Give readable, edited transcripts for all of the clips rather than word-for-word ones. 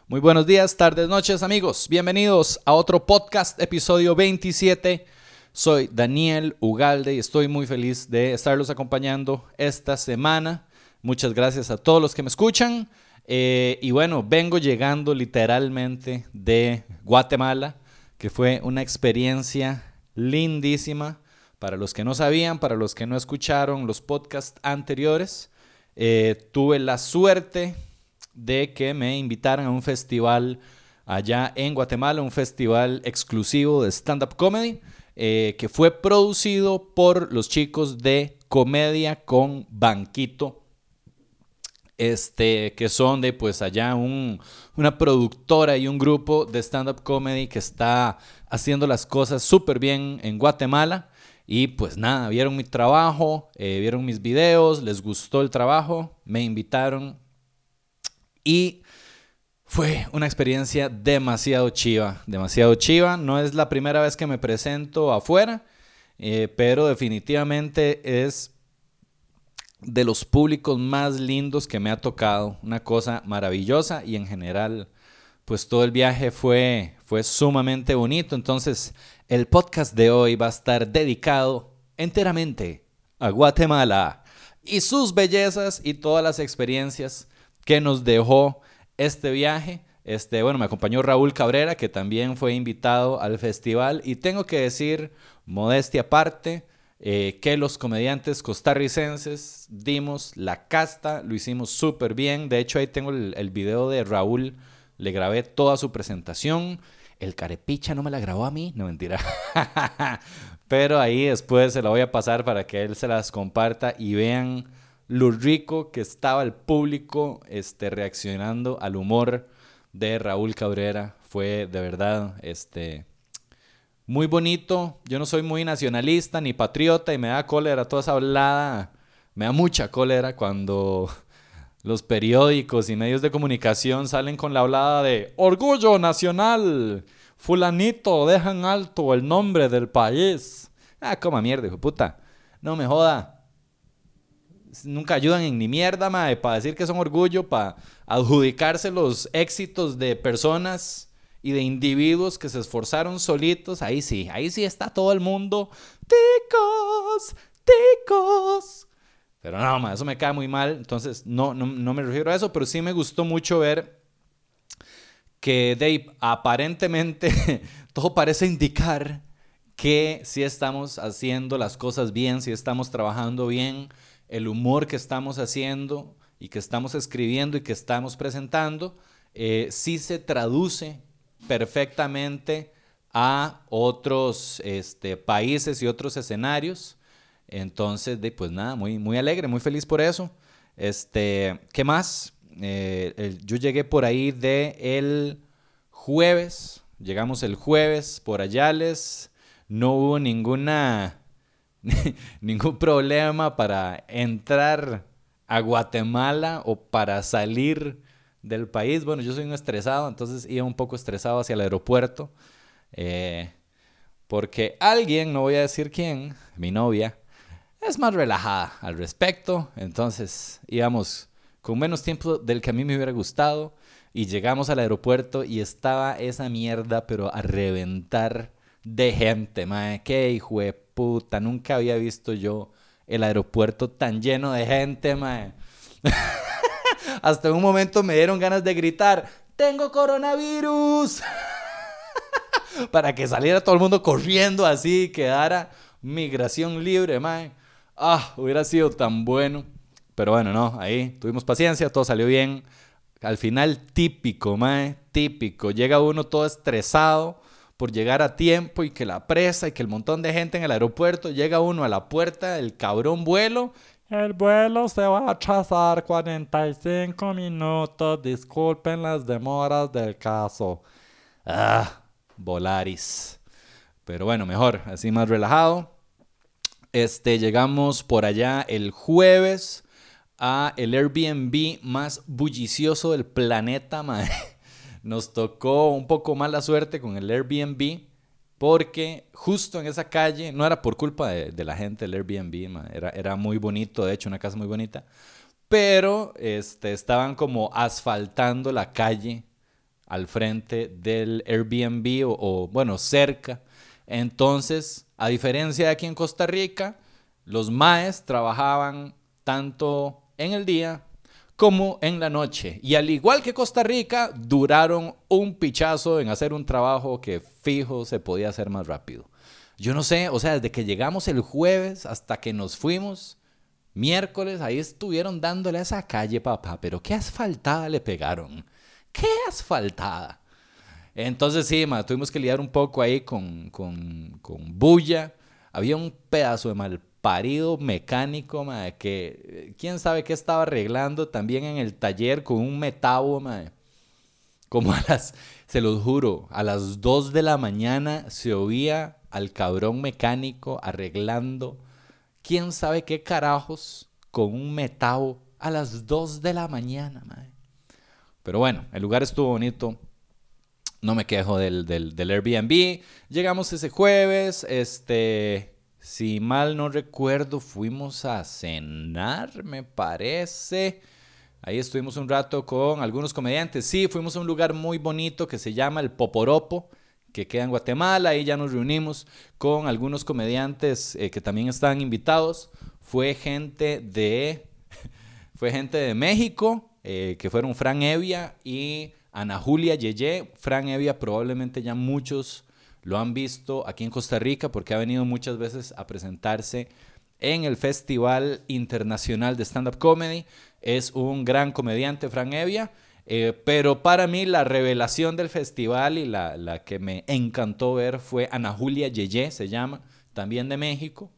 Muy buenos días, tardes, noches, amigos. Bienvenidos a otro podcast, episodio 27. Soy Daniel Ugalde y estoy muy feliz de estarlos acompañando esta semana. Muchas gracias a todos los que me escuchan. Y bueno, vengo llegando literalmente de Guatemala, que fue una experiencia lindísima. Para los que no sabían, para los que no escucharon los podcasts anteriores, tuve la suerte de que me invitaran a un festival allá en Guatemala, un festival exclusivo de stand-up comedy, que fue producido por los chicos de Comedia con Banquito, que son de pues allá una productora y un grupo de stand-up comedy que está haciendo las cosas súper bien en Guatemala. Y pues nada, vieron mi trabajo, vieron mis videos, les gustó el trabajo, me invitaron y fue una experiencia demasiado chiva, demasiado chiva. No es la primera vez que me presento afuera, pero definitivamente es de los públicos más lindos que me ha tocado. Una cosa maravillosa y en general pues todo el viaje fue sumamente bonito. Entonces el podcast de hoy va a estar dedicado enteramente a Guatemala y sus bellezas y todas las experiencias que nos dejó este viaje. Bueno, me acompañó Raúl Cabrera, que también fue invitado al festival. Y tengo que decir, modestia aparte, que los comediantes costarricenses dimos la casta, lo hicimos súper bien. De hecho, ahí tengo el video de Raúl, le grabé toda su presentación. El carepicha no me la grabó a mí, no, mentira. Pero ahí después se la voy a pasar para que él se las comparta y vean lo rico que estaba el público reaccionando al humor de Raúl Cabrera. Fue de verdad muy bonito. Yo no soy muy nacionalista ni patriota y me da cólera toda esa hablada. Me da mucha cólera cuando los periódicos y medios de comunicación salen con la hablada de orgullo nacional. Fulanito, dejan alto el nombre del país. Coma mierda, hijo de puta. No me joda. Nunca ayudan en ni mierda, mae, para decir que son orgullo, para adjudicarse los éxitos de personas y de individuos que se esforzaron solitos. Ahí sí está todo el mundo. Ticos. Pero no, mae, eso me cae muy mal. Entonces no me refiero a eso, pero sí me gustó mucho ver que Dave, aparentemente todo parece indicar que sí estamos haciendo las cosas bien, sí estamos trabajando bien. El humor que estamos haciendo y que estamos escribiendo y que estamos presentando sí se traduce perfectamente a otros países y otros escenarios. Entonces, pues nada, muy alegre, muy feliz por eso. ¿Qué más? Yo llegué por ahí el jueves. Llegamos el jueves por Ayales. No hubo ningún problema para entrar a Guatemala o para salir del país. Bueno, yo soy un estresado, entonces iba un poco estresado hacia el aeropuerto. Porque alguien, no voy a decir quién, mi novia, es más relajada al respecto. Entonces íbamos con menos tiempo del que a mí me hubiera gustado. Y llegamos al aeropuerto y estaba esa mierda, pero a reventar de gente, mae. Qué hijo de puta, nunca había visto yo el aeropuerto tan lleno de gente, mae. Hasta un momento me dieron ganas de gritar, ¡tengo coronavirus! Para que saliera todo el mundo corriendo así y quedara migración libre, mae. Hubiera sido tan bueno. Pero bueno, no, ahí tuvimos paciencia, todo salió bien. Al final, típico, mae, típico. Llega uno todo estresado por llegar a tiempo y que la presa y que el montón de gente en el aeropuerto. Llega uno a la puerta del cabrón vuelo. El vuelo se va a atrasar 45 minutos. Disculpen las demoras del caso. Volaris. Pero bueno, mejor, así más relajado. Llegamos por allá el jueves a el Airbnb más bullicioso del planeta, mae. Nos tocó un poco mala suerte con el Airbnb porque justo en esa calle, no era por culpa de la gente del Airbnb, mae, era muy bonito, de hecho una casa muy bonita, pero estaban como asfaltando la calle al frente del Airbnb bueno, cerca. Entonces, a diferencia de aquí en Costa Rica, los maes trabajaban tanto en el día como en la noche. Y al igual que Costa Rica, duraron un pichazo en hacer un trabajo que fijo se podía hacer más rápido. Yo no sé, o sea, desde que llegamos el jueves hasta que nos fuimos, miércoles, ahí estuvieron dándole a esa calle, papá. Pero qué asfaltada le pegaron. ¡Qué asfaltada! Entonces sí, tuvimos que lidiar un poco ahí con bulla. Había un pedazo de malparido mecánico, que quién sabe qué estaba arreglando también en el taller con un metabo, como se los juro, a las 2 de la mañana se oía al cabrón mecánico arreglando quién sabe qué carajos con un metabo a las 2 de la mañana, Pero bueno, el lugar estuvo bonito. No me quejo del Airbnb. Llegamos ese jueves. Si mal no recuerdo, fuimos a cenar, me parece. Ahí estuvimos un rato con algunos comediantes. Sí, fuimos a un lugar muy bonito que se llama El Poporopo, que queda en Guatemala. Ahí ya nos reunimos con algunos comediantes que también estaban invitados. Fue gente de México, que fueron Fran Evia y Ana Julia Yeye. Fran Evia probablemente ya muchos lo han visto aquí en Costa Rica porque ha venido muchas veces a presentarse en el Festival Internacional de Stand-Up Comedy. Es un gran comediante, Fran Evia, pero para mí la revelación del festival y la que me encantó ver fue Ana Julia Yeye, se llama, también de México.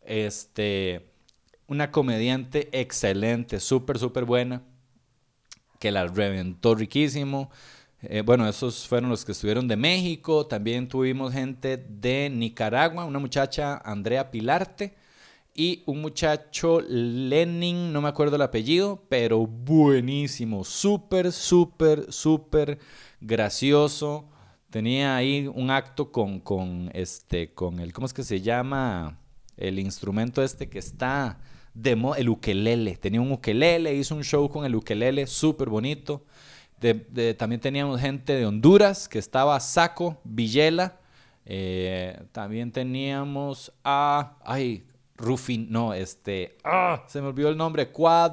Una comediante excelente, súper, súper buena, que la reventó riquísimo. Bueno, esos fueron los que estuvieron de México. También tuvimos gente de Nicaragua, una muchacha, Andrea Pilarte, y un muchacho, Lenin, no me acuerdo el apellido, pero buenísimo, súper, súper, súper gracioso. Tenía ahí un acto con el, ¿cómo es que se llama? El instrumento que está el ukelele. Tenía un ukelele, hizo un show con el ukelele, súper bonito. También teníamos gente de Honduras, que estaba Saco Villela. También teníamos a... Ay, Rufin... No, se me olvidó el nombre.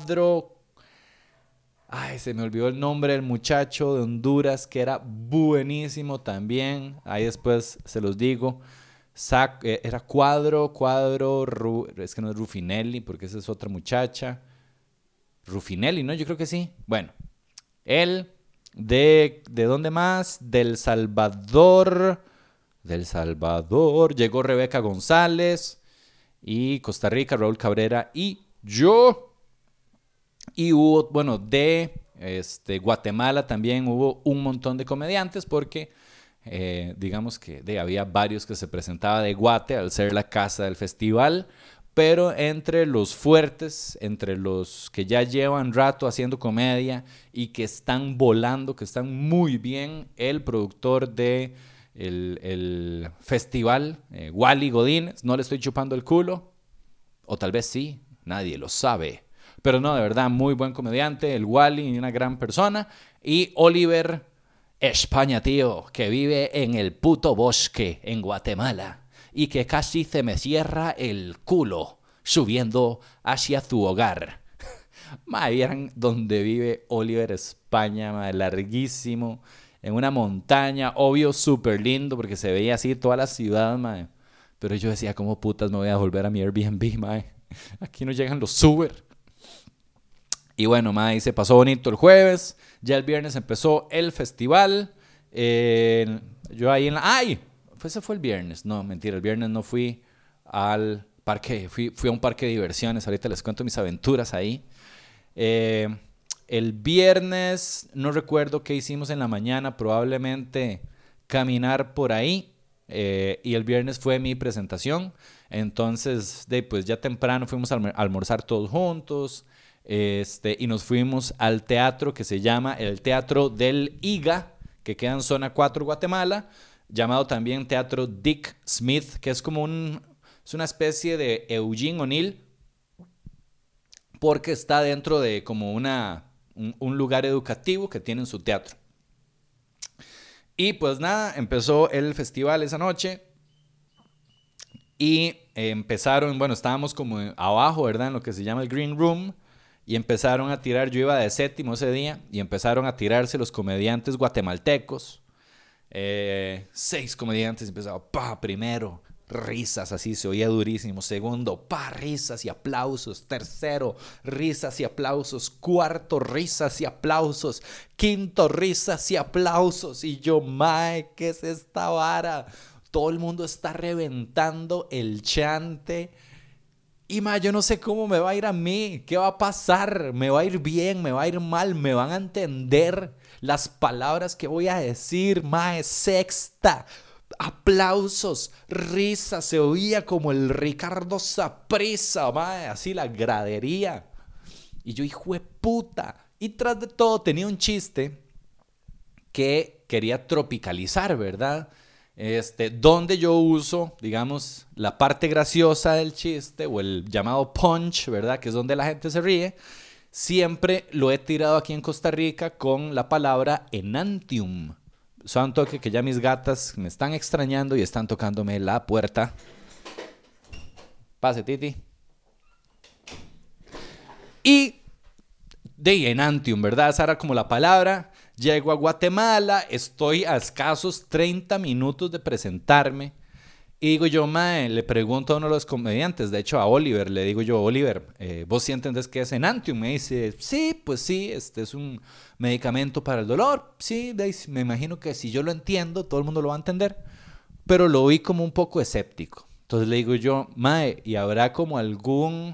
Se me olvidó el nombre del muchacho de Honduras, que era buenísimo también. Ahí después se los digo. Era Cuadro, es que no es Rufinelli, porque esa es otra muchacha. Rufinelli, ¿no? Yo creo que sí. Bueno, él, ¿de dónde más? Del Salvador. Llegó Rebeca González. Y Costa Rica, Raúl Cabrera y yo. Y hubo, bueno, de Guatemala también hubo un montón de comediantes porque... digamos que había varios que se presentaba de Guate al ser la casa del festival, pero entre los fuertes, entre los que ya llevan rato haciendo comedia y que están volando, que están muy bien, el productor de el festival, Wally Godínez, no le estoy chupando el culo, o tal vez sí, nadie lo sabe, pero no, de verdad, muy buen comediante, el Wally, una gran persona, y Oliver España, tío, que vive en el puto bosque en Guatemala y que casi se me cierra el culo subiendo hacia su hogar. Vieran donde vive Oliver España, larguísimo, en una montaña, obvio, súper lindo porque se veía así toda la ciudad, pero yo decía, ¿cómo putas me voy a volver a mi Airbnb, Aquí no llegan los Uber. Y bueno, ahí se pasó bonito el jueves. Ya el viernes empezó el festival. Yo ahí ¡ay! Ese fue el viernes. No, mentira, el viernes no fui al parque. Fui a un parque de diversiones. Ahorita les cuento mis aventuras ahí. El viernes no recuerdo qué hicimos en la mañana. Probablemente caminar por ahí. Y el viernes fue mi presentación. Entonces, pues ya temprano fuimos a almorzar todos juntos. Y nos fuimos al teatro que se llama el Teatro del IGA, que queda en Zona 4, Guatemala, llamado también Teatro Dick Smith, que es como es una especie de Eugene O'Neill, porque está dentro de como un lugar educativo que tienen su teatro. Y pues nada, empezó el festival esa noche. Y empezaron, bueno, estábamos como abajo, ¿verdad? En lo que se llama el Green Room. Y empezaron a tirar, yo iba de séptimo ese día, y empezaron a tirarse los comediantes guatemaltecos. 6 comediantes empezaron, primero, risas, así se oía durísimo. Segundo, risas y aplausos. Tercero, risas y aplausos. Cuarto, risas y aplausos. Quinto, risas y aplausos. Y yo, mae, ¿qué es esta vara? Todo el mundo está reventando el chante. Y mae, yo no sé cómo me va a ir a mí. ¿Qué va a pasar? ¿Me va a ir bien? ¿Me va a ir mal? ¿Me van a entender las palabras que voy a decir? Mae, sexta. Aplausos, risas, se oía como el Ricardo Saprissa, mae, así la gradería. Y yo, hijo de puta. Y tras de todo tenía un chiste que quería tropicalizar, ¿verdad? Donde yo uso, digamos, la parte graciosa del chiste o el llamado punch, ¿verdad? Que es donde la gente se ríe. Siempre lo he tirado aquí en Costa Rica con la palabra enantium. Son toque que ya mis gatas me están extrañando y están tocándome la puerta. Pase, Titi. Y de enantium, ¿verdad? Esa era como la palabra. Llego a Guatemala, estoy a escasos 30 minutos de presentarme. Y digo yo, mae, le pregunto a uno de los comediantes, de hecho a Oliver, le digo yo, Oliver, ¿vos sí entendés qué es enantium? Me dice, sí, pues sí, es un medicamento para el dolor. Sí, me imagino que si yo lo entiendo, todo el mundo lo va a entender. Pero lo vi como un poco escéptico. Entonces le digo yo, mae, ¿y habrá como algún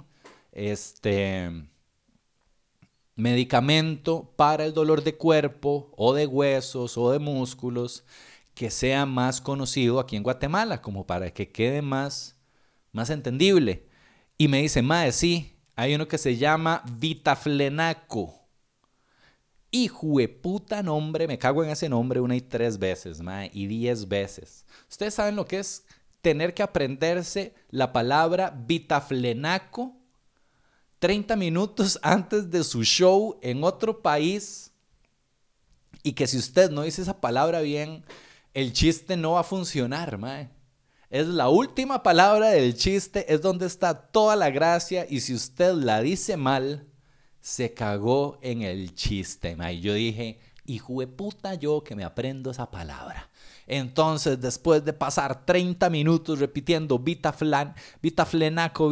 medicamento para el dolor de cuerpo o de huesos o de músculos que sea más conocido aquí en Guatemala, como para que quede más entendible? Y me dice, mae, sí, hay uno que se llama Vitaflenaco. Hijo de puta nombre, me cago en ese nombre 1 y 3 veces, mae, y 10 veces. ¿Ustedes saben lo que es tener que aprenderse la palabra Vitaflenaco 30 minutos antes de su show en otro país? Y que si usted no dice esa palabra bien, el chiste no va a funcionar, mae. Es la última palabra del chiste, es donde está toda la gracia, y si usted la dice mal, se cagó en el chiste, mae. Yo dije, hijo de puta yo que me aprendo esa palabra. Entonces, después de pasar 30 minutos repitiendo vitaflenaco,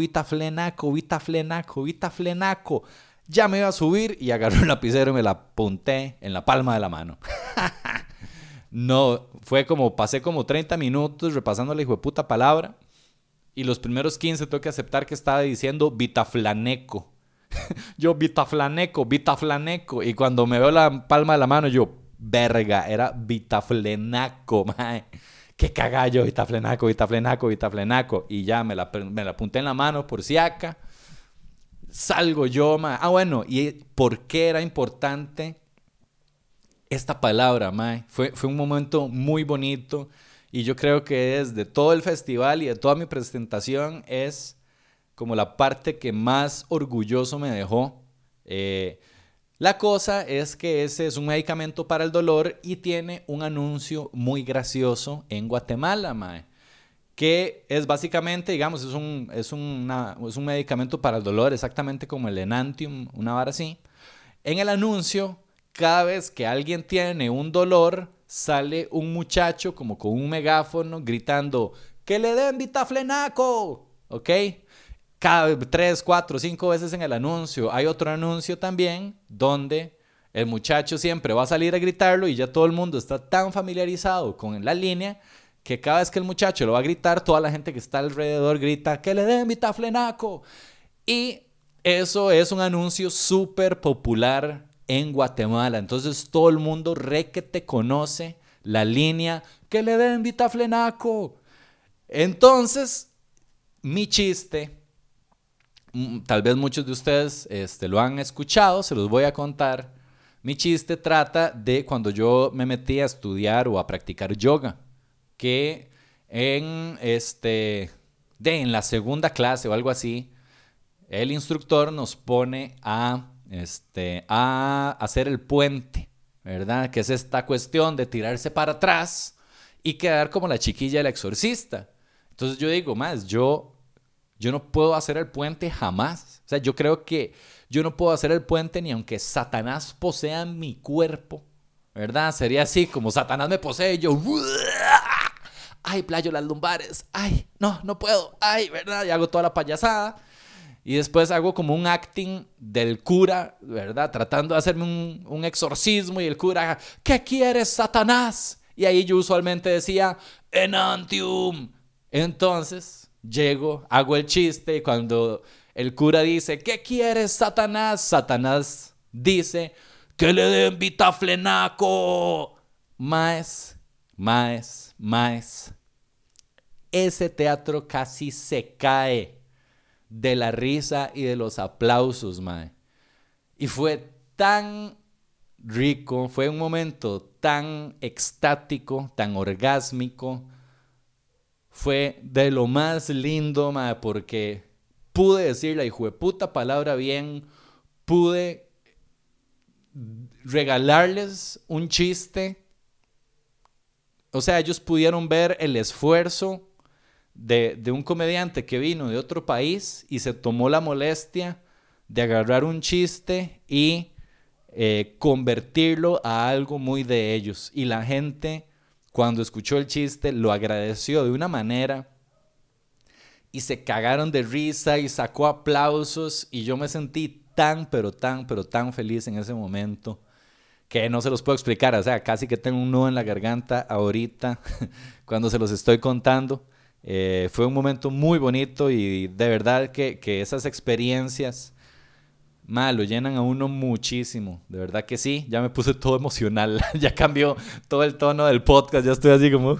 ya me iba a subir y agarré un lapicero y me la apunté en la palma de la mano. No, pasé como 30 minutos repasando la hijo de puta palabra, y los primeros 15 tengo que aceptar que estaba diciendo vitaflaneco. Yo, vitaflaneco, y cuando me veo la palma de la mano, yo, verga, era vitaflenaco, mae. Qué cagallo, vitaflenaco. Y ya me la apunté en la mano por si acá. Salgo yo, mae. Bueno, ¿y por qué era importante esta palabra, mae? Fue un momento muy bonito, y yo creo que desde todo el festival y de toda mi presentación es como la parte que más orgulloso me dejó. La cosa es que ese es un medicamento para el dolor y tiene un anuncio muy gracioso en Guatemala, mae, que es básicamente, digamos, es un medicamento para el dolor, exactamente como el enantium, una vara así. En el anuncio, cada vez que alguien tiene un dolor, sale un muchacho como con un megáfono gritando, ¡que le den vitaflenaco! ¿Ok? Cada 3, 4, 5 veces en el anuncio. Hay otro anuncio también donde el muchacho siempre va a salir a gritarlo, y ya todo el mundo está tan familiarizado con la línea que cada vez que el muchacho lo va a gritar, toda la gente que está alrededor grita, ¡que le den vitaflenaco! Y eso es un anuncio súper popular en Guatemala. Entonces todo el mundo requete conoce la línea, ¡que le den vitaflenaco! Entonces, mi chiste, tal vez muchos de ustedes lo han escuchado, se los voy a contar. Mi chiste trata de cuando yo me metí a estudiar o a practicar yoga, que en la segunda clase o algo así, el instructor nos pone a hacer el puente, ¿verdad? Que es esta cuestión de tirarse para atrás y quedar como la chiquilla del exorcista. Entonces yo digo, más, yo no puedo hacer el puente jamás. O sea, yo creo que yo no puedo hacer el puente ni aunque Satanás posea mi cuerpo, ¿verdad? Sería así, como Satanás me posee y yo... Ay, playo las lumbares. Ay, no puedo. Ay, ¿verdad? Y hago toda la payasada. Y después hago como un acting del cura, ¿verdad? Tratando de hacerme un exorcismo y el cura, ¿qué quieres, Satanás? Y ahí yo usualmente decía, Enantium. Entonces llego, hago el chiste y cuando el cura dice, ¿qué quieres, Satanás? Satanás dice, que le den vitaflenaco. Maes. Ese teatro casi se cae de la risa y de los aplausos, mae. Y fue tan rico, fue un momento tan extático, tan orgásmico. Fue de lo más lindo, mae, porque pude decir la hijueputa palabra bien, pude regalarles un chiste. O sea, ellos pudieron ver el esfuerzo de un comediante que vino de otro país y se tomó la molestia de agarrar un chiste y convertirlo a algo muy de ellos. Y la gente, cuando escuchó el chiste, lo agradeció de una manera y se cagaron de risa y sacó aplausos y yo me sentí tan, pero tan feliz en ese momento que no se los puedo explicar. O sea, casi que tengo un nudo en la garganta ahorita cuando se los estoy contando. Fue un momento muy bonito y de verdad que esas experiencias lo llenan a uno muchísimo. De verdad que sí, ya me puse todo emocional. Ya cambió todo el tono del podcast. Ya estoy así como...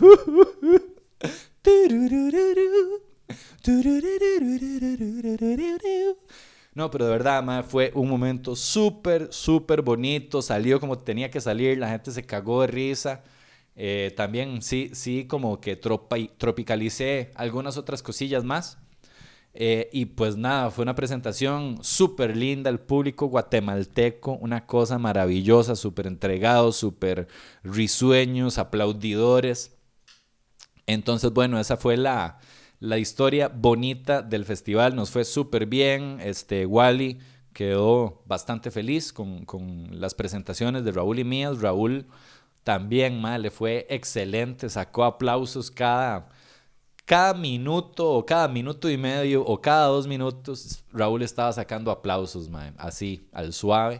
No, pero de verdad, fue un momento súper bonito. Salió como tenía que salir. La gente se cagó de risa. También sí, como que tropicalicé algunas otras cosillas más. Y pues nada, fue una presentación súper linda. El público guatemalteco, una cosa maravillosa, súper entregados, súper risueños, aplaudidores. Entonces, bueno, esa fue la historia bonita del festival. Nos fue súper bien. Wally quedó bastante feliz con las presentaciones de Raúl y mías. Raúl también, le fue excelente. Sacó aplausos cada minuto o cada minuto y medio o cada 2 minutos. Raúl estaba sacando aplausos, así, al suave.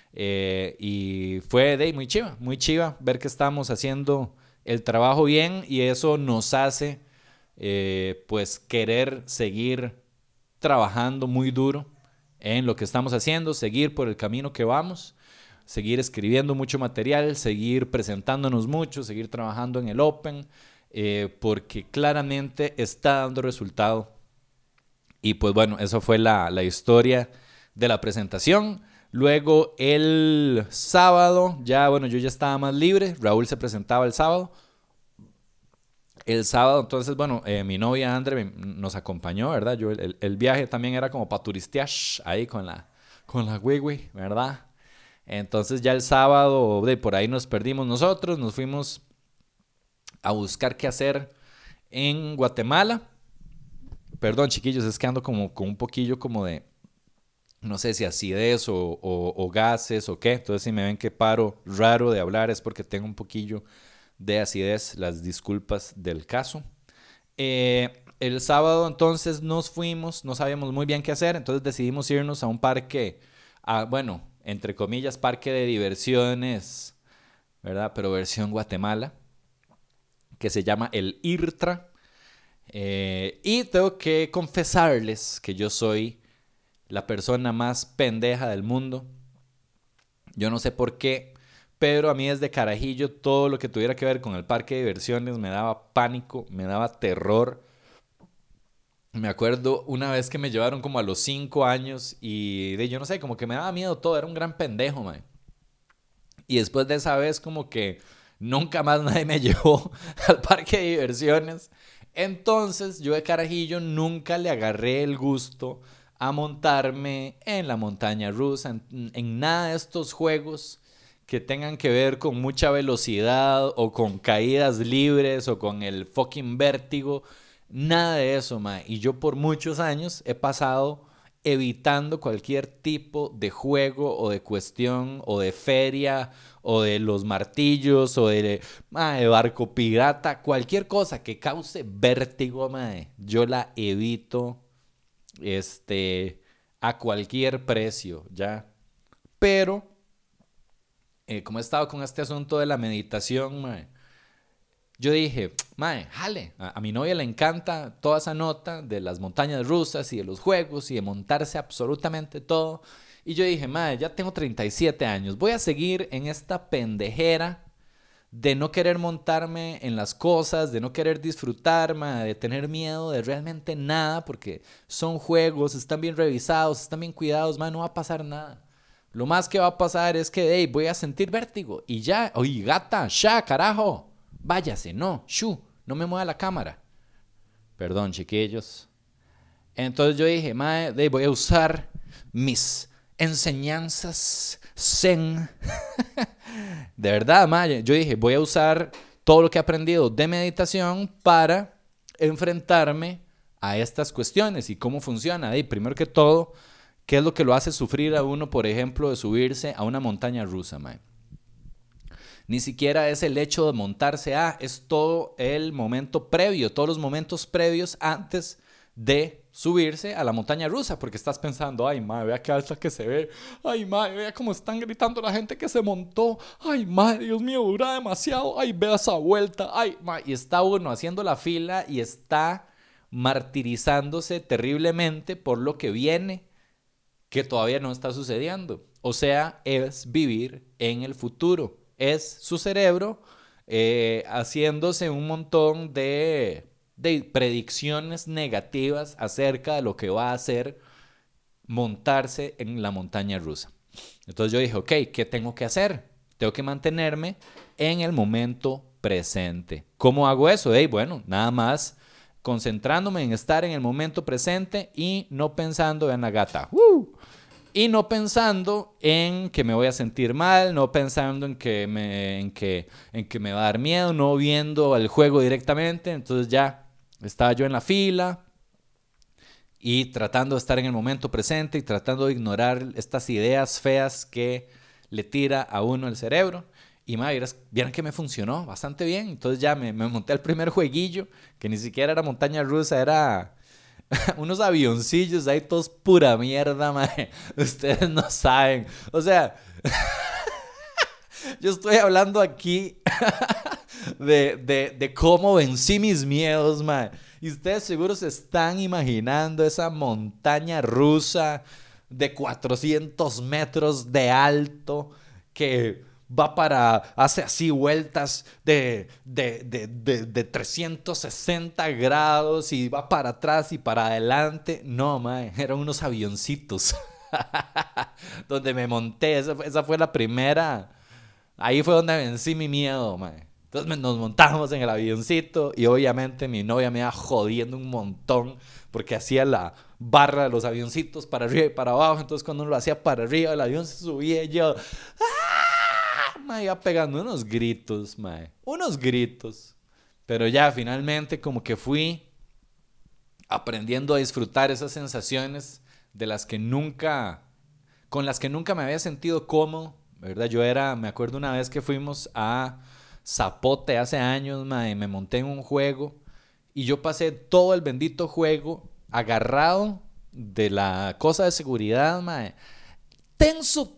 Y fue muy chiva ver que estamos haciendo el trabajo bien y eso nos hace pues querer seguir trabajando muy duro en lo que estamos haciendo, seguir por el camino que vamos, seguir escribiendo mucho material, seguir presentándonos mucho, seguir trabajando en el Open, porque claramente está dando resultado. Y pues bueno, eso fue la historia de la presentación. Luego el sábado, yo ya estaba más libre. Raúl se presentaba el sábado. El sábado, entonces, bueno, mi novia Andre nos acompañó, ¿verdad? El viaje también era como para turistear ahí con la güey, ¿verdad? Entonces ya el sábado, por ahí nos perdimos nosotros, nos fuimos a buscar qué hacer en Guatemala. Perdón, chiquillos, es que ando como con un poquillo como de, no sé si acidez o gases o qué. Entonces si me ven que paro raro de hablar es porque tengo un poquillo de acidez, las disculpas del caso. El sábado entonces nos fuimos, no sabíamos muy bien qué hacer, entonces decidimos irnos a un parque, bueno, entre comillas, parque de diversiones, ¿verdad? Pero versión Guatemala, que se llama el IRTRA. Y tengo que confesarles que yo soy la persona más pendeja del mundo. Yo no sé por qué, pero a mí desde carajillo todo lo que tuviera que ver con el parque de diversiones me daba pánico, me daba terror. Me acuerdo una vez que me llevaron como a los 5 años y yo no sé, como que me daba miedo todo, era un gran pendejo, man. Y después de esa vez como que nunca más nadie me llevó al parque de diversiones. Entonces yo de carajillo nunca le agarré el gusto a montarme en la montaña rusa, en nada de estos juegos que tengan que ver con mucha velocidad o con caídas libres o con el fucking vértigo. Nada de eso, mae. Y yo por muchos años he pasado evitando cualquier tipo de juego o de cuestión o de feria o de los martillos o de barco pirata, cualquier cosa que cause vértigo, mae, yo la evito a cualquier precio, ¿ya? Pero como he estado con este asunto de la meditación, mae, yo dije, mae, jale, a mi novia le encanta toda esa nota de las montañas rusas y de los juegos y de montarse absolutamente todo. Y yo dije, mae, ya tengo 37 años, voy a seguir en esta pendejera de no querer montarme en las cosas, de no querer disfrutar, mae, de tener miedo de realmente nada, porque son juegos, están bien revisados, están bien cuidados, mae, no va a pasar nada. Lo más que va a pasar es que, hey, voy a sentir vértigo y ya, oye, gata, ya, carajo. Váyase, no, no me mueva la cámara. Perdón, chiquillos. Entonces yo dije, mae, voy a usar mis enseñanzas zen. De verdad, mae, yo dije, voy a usar todo lo que he aprendido de meditación para enfrentarme a estas cuestiones y cómo funciona. Primero que todo, ¿qué es lo que lo hace sufrir a uno, por ejemplo, de subirse a una montaña rusa, mae? Ni siquiera es el hecho de montarse, es todo el momento previo, todos los momentos previos antes de subirse a la montaña rusa, porque estás pensando, ay, madre, vea qué alta que se ve, ay, madre, vea cómo están gritando la gente que se montó, ay, madre, Dios mío, dura demasiado, ay, vea esa vuelta, ay, madre, y está uno haciendo la fila y está martirizándose terriblemente por lo que viene, que todavía no está sucediendo. O sea, es vivir en el futuro. Es su cerebro haciéndose un montón de predicciones negativas acerca de lo que va a hacer montarse en la montaña rusa. Entonces yo dije, ok, ¿qué tengo que hacer? Tengo que mantenerme en el momento presente. ¿Cómo hago eso? Bueno, nada más concentrándome en estar en el momento presente y no pensando en la gata. Y no pensando en que me voy a sentir mal, no pensando en que me va a dar miedo, no viendo el juego directamente. Entonces ya estaba yo en la fila y tratando de estar en el momento presente y tratando de ignorar estas ideas feas que le tira a uno el cerebro. Y vieron que me funcionó bastante bien. Entonces ya me monté al primer jueguillo, que ni siquiera era montaña rusa, era unos avioncillos ahí todos pura mierda, mae. Ustedes no saben. O sea, yo estoy hablando aquí de cómo vencí mis miedos, mae. Y ustedes seguro se están imaginando esa montaña rusa de 400 metros de alto que hace así vueltas de 360 grados y va para atrás y para adelante. No, mae, eran unos avioncitos donde me monté. Esa fue la primera. Ahí fue donde vencí mi miedo, mae. Entonces nos montamos en el avioncito y obviamente mi novia me iba jodiendo un montón porque hacía la barra de los avioncitos para arriba y para abajo. Entonces cuando uno lo hacía para arriba, el avión se subía y yo... Me iba pegando unos gritos, mae. Unos gritos. Pero ya finalmente como que fui aprendiendo a disfrutar esas sensaciones con las que nunca me había sentido cómodo, ¿verdad? Me acuerdo una vez que fuimos a Zapote hace años, mae, me monté en un juego y yo pasé todo el bendito juego agarrado de la cosa de seguridad, mae. Tenso,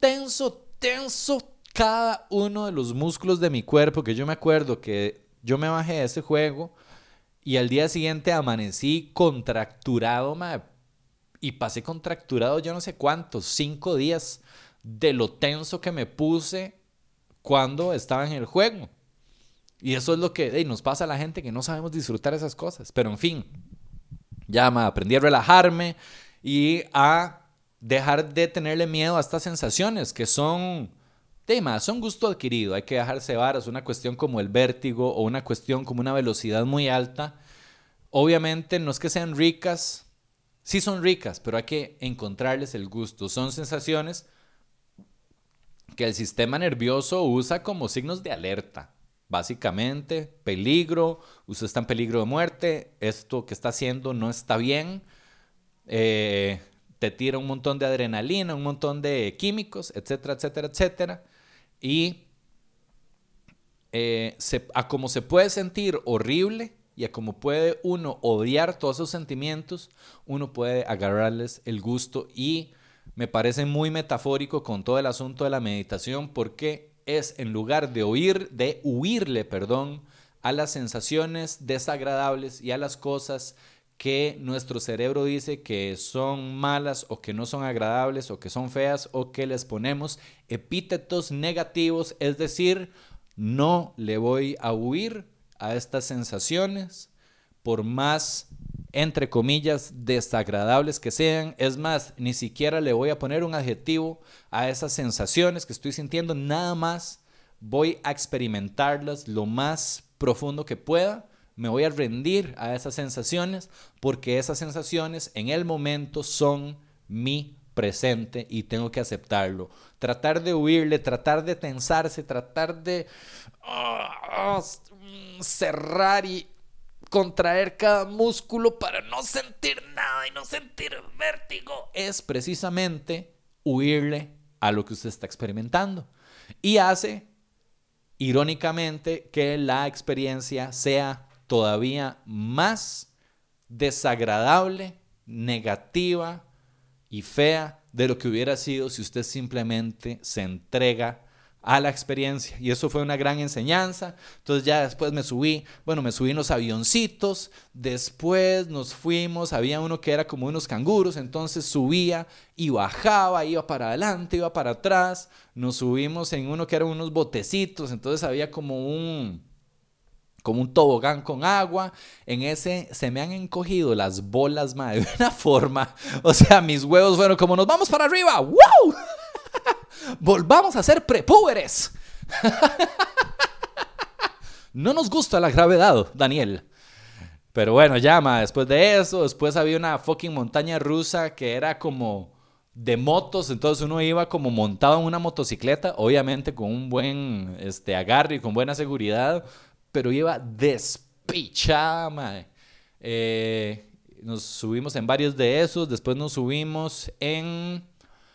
cada uno de los músculos de mi cuerpo, que yo me acuerdo que yo me bajé de ese juego y al día siguiente amanecí contracturado, mae, y pasé contracturado yo no sé cuántos, 5 días de lo tenso que me puse cuando estaba en el juego. Y eso es lo que nos pasa a la gente que no sabemos disfrutar esas cosas. Pero en fin, ya aprendí a relajarme y a dejar de tenerle miedo a estas sensaciones que son gusto adquirido. Hay que dejarse llevar. Es una cuestión como el vértigo o una cuestión como una velocidad muy alta. Obviamente no es que sean ricas, sí son ricas, pero hay que encontrarles el gusto. Son sensaciones que el sistema nervioso usa como signos de alerta. Básicamente, peligro, usted está en peligro de muerte, esto que está haciendo no está bien, te tira un montón de adrenalina, un montón de químicos, etcétera, etcétera, etcétera. Y a como se puede sentir horrible y a como puede uno odiar todos esos sentimientos, uno puede agarrarles el gusto, y me parece muy metafórico con todo el asunto de la meditación, porque es en lugar de huirle, a las sensaciones desagradables y a las cosas que nuestro cerebro dice que son malas o que no son agradables o que son feas o que les ponemos epítetos negativos, es decir, no le voy a huir a estas sensaciones por más, entre comillas, desagradables que sean. Es más, ni siquiera le voy a poner un adjetivo a esas sensaciones que estoy sintiendo, nada más voy a experimentarlas lo más profundo que pueda. Me voy a rendir a esas sensaciones porque esas sensaciones en el momento son mi presente y tengo que aceptarlo. Tratar de huirle, tratar de tensarse, tratar de cerrar y contraer cada músculo para no sentir nada y no sentir vértigo, es precisamente huirle a lo que usted está experimentando. Y hace, irónicamente, que la experiencia sea todavía más desagradable, negativa y fea de lo que hubiera sido si usted simplemente se entrega a la experiencia. Y eso fue una gran enseñanza. Entonces ya después me subí en los avioncitos, después nos fuimos, había uno que era como unos canguros, entonces subía y bajaba, iba para adelante, iba para atrás. Nos subimos en uno que eran unos botecitos, entonces había como un tobogán con agua. En ese se me han encogido las bolas, madre, de una forma. O sea, mis huevos fueron como, nos vamos para arriba. ¡Wow! Volvamos a ser prepúberes. No nos gusta la gravedad, Daniel. Pero bueno, ya, después de eso, después había una fucking montaña rusa que era como de motos, entonces uno iba como montado en una motocicleta, obviamente con un buen agarre y con buena seguridad, pero iba despichada, mae. Nos subimos en varios de esos, después nos subimos en...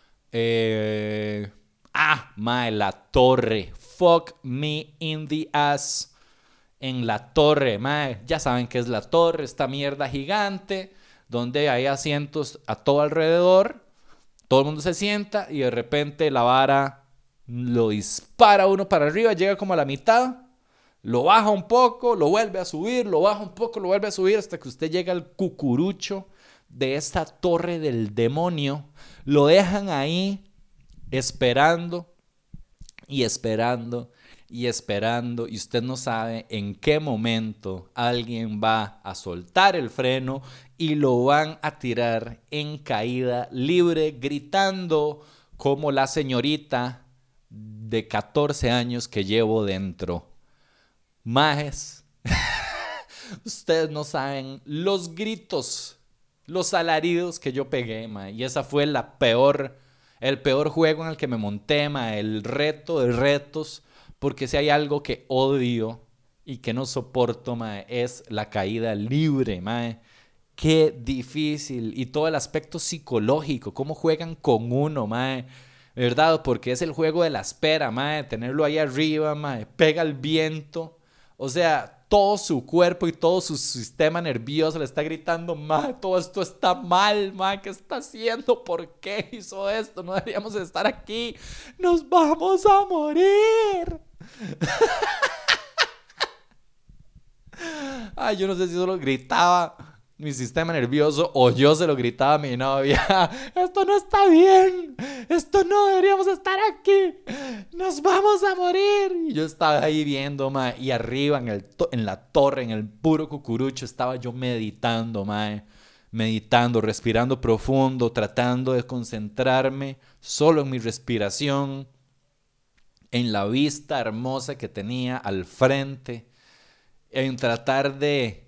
la torre. Fuck me in the ass. En la torre, mae. Ya saben qué es la torre, esta mierda gigante, donde hay asientos a todo alrededor. Todo el mundo se sienta y de repente la vara lo dispara uno para arriba, llega como a la mitad, lo baja un poco, lo vuelve a subir, lo baja un poco, lo vuelve a subir, hasta que usted llega al cucurucho de esta torre del demonio. Lo dejan ahí esperando y esperando y esperando, y usted no sabe en qué momento alguien va a soltar el freno y lo van a tirar en caída libre, gritando como la señorita de 14 años que llevo dentro. Majes, ustedes no saben los gritos, los alaridos que yo pegué, ma. Y esa fue el peor juego en el que me monté, ma. El reto de retos, porque si hay algo que odio y que no soporto, ma, es la caída libre, ma. Qué difícil. Y todo el aspecto psicológico, cómo juegan con uno, ma, ¿verdad? Porque es el juego de la espera, ma, tenerlo ahí arriba, ma, pega el viento. O sea, todo su cuerpo y todo su sistema nervioso le está gritando, ma, todo esto está mal, ma, ¿qué está haciendo? ¿Por qué hizo esto? No deberíamos estar aquí. Nos vamos a morir. Ay, yo no sé si solo gritaba mi sistema nervioso o yo se lo gritaba a mi novia. Esto no está bien. Esto no deberíamos estar aquí. Nos vamos a morir. Y yo estaba ahí viendo, ma, y arriba en la torre, en el puro cucurucho, estaba yo meditando, ma. Meditando, respirando profundo, tratando de concentrarme solo en mi respiración, en la vista hermosa que tenía al frente, en tratar de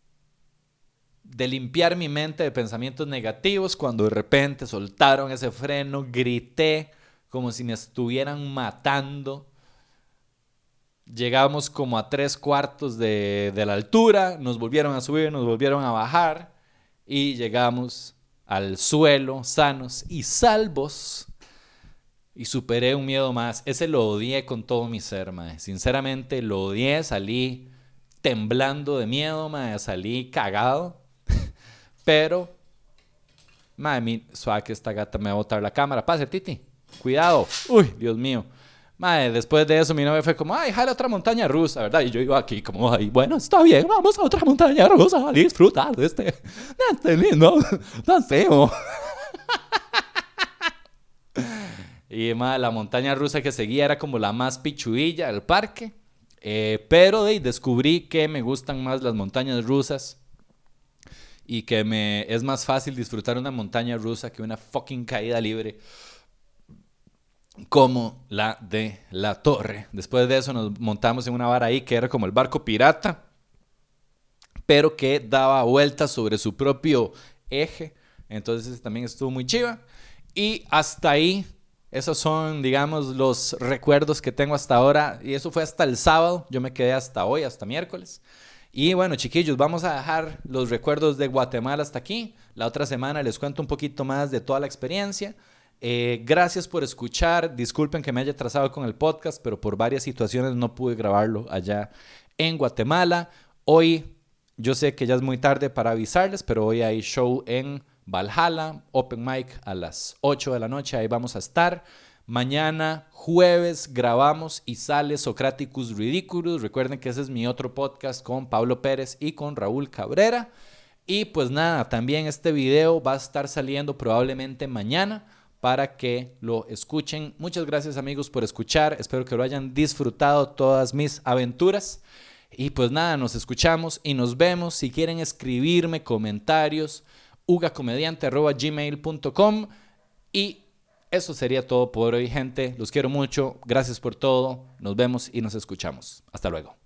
limpiar mi mente de pensamientos negativos. Cuando de repente soltaron ese freno, grité como si me estuvieran matando. Llegamos como a 3/4 de la altura, nos volvieron a subir, nos volvieron a bajar y llegamos al suelo sanos y salvos y superé un miedo más. Ese lo odié con todo mi ser, mae. Sinceramente lo odié, salí temblando de miedo, mae. Salí cagado, pero mae, suave que esta gata me va a botar la cámara. Pase, Titi, cuidado. Uy, Dios mío. Mae, después de eso mi novia fue como, ay, jala otra montaña rusa, ¿verdad? Y yo iba aquí como, ay, bueno, está bien, vamos a otra montaña rusa a disfrutar de este lindo, tan feo. Y mae, la montaña rusa que seguía era como la más pichudilla del parque. Pero descubrí que me gustan más las montañas rusas y que es más fácil disfrutar una montaña rusa que una fucking caída libre como la de La Torre. Después de eso nos montamos en una vara ahí que era como el barco pirata, pero que daba vueltas sobre su propio eje. Entonces también estuvo muy chiva. Y hasta ahí, esos son, digamos, los recuerdos que tengo hasta ahora. Y eso fue hasta el sábado. Yo me quedé hasta hoy, hasta miércoles. Y bueno, chiquillos, vamos a dejar los recuerdos de Guatemala hasta aquí. La otra semana les cuento un poquito más de toda la experiencia. Gracias por escuchar. Disculpen que me haya atrasado con el podcast, pero por varias situaciones no pude grabarlo allá en Guatemala. Hoy, yo sé que ya es muy tarde para avisarles, pero hoy hay show en Valhalla, open mic a las 8 de la noche, ahí vamos a estar. Mañana, jueves, grabamos y sale Socraticus Ridiculous. Recuerden que ese es mi otro podcast con Pablo Pérez y con Raúl Cabrera. Y pues nada, también este video va a estar saliendo probablemente mañana para que lo escuchen. Muchas gracias, amigos, por escuchar. Espero que lo hayan disfrutado todas mis aventuras. Y pues nada, nos escuchamos y nos vemos. Si quieren escribirme comentarios, ugacomediante@gmail.com. Y eso sería todo por hoy, gente. Los quiero mucho. Gracias por todo. Nos vemos y nos escuchamos. Hasta luego.